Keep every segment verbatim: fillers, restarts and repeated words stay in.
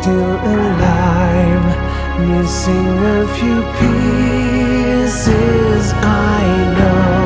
still alive, missing a few pieces, I know.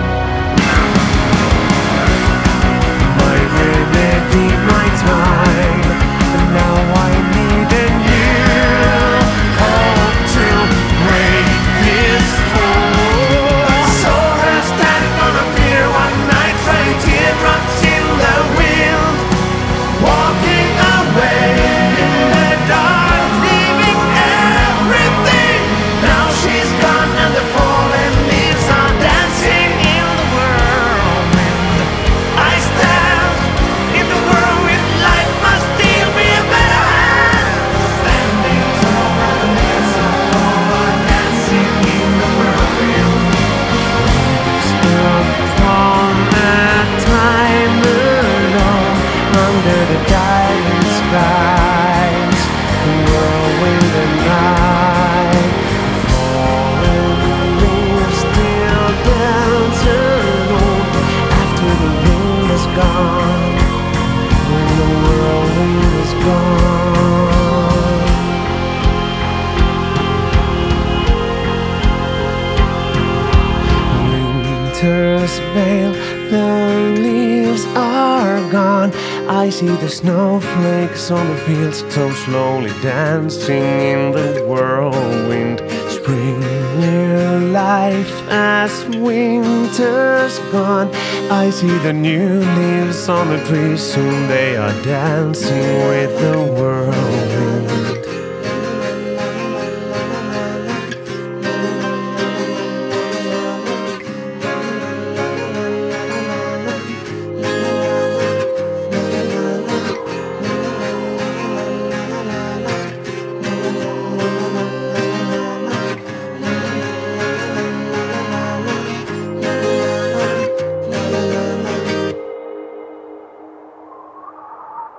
My remedy, my time, and now I need a new hope to break this fall. I saw her standing on a pier one night, trying teardrops in the wind, walking away in the dark, leaving everything. Now she's gone and the fallen leaves are dancing in the whirlwind. I stand in the whirlwind, life must still be a better hand. Standing tall, the leaves are fallen, dancing in the whirlwind. Stuck on that time alone, under the dying skies, the whirlwind and night, the fallen leaves still dance alone after the wind is gone, when the whirlwind is gone. Winter's veil, the leaves are gone. I see the snowflakes on the fields so slowly dancing in the whirlwind. Spring new life as winter's gone. I see the new leaves on the trees, soon they are dancing with the whirlwind.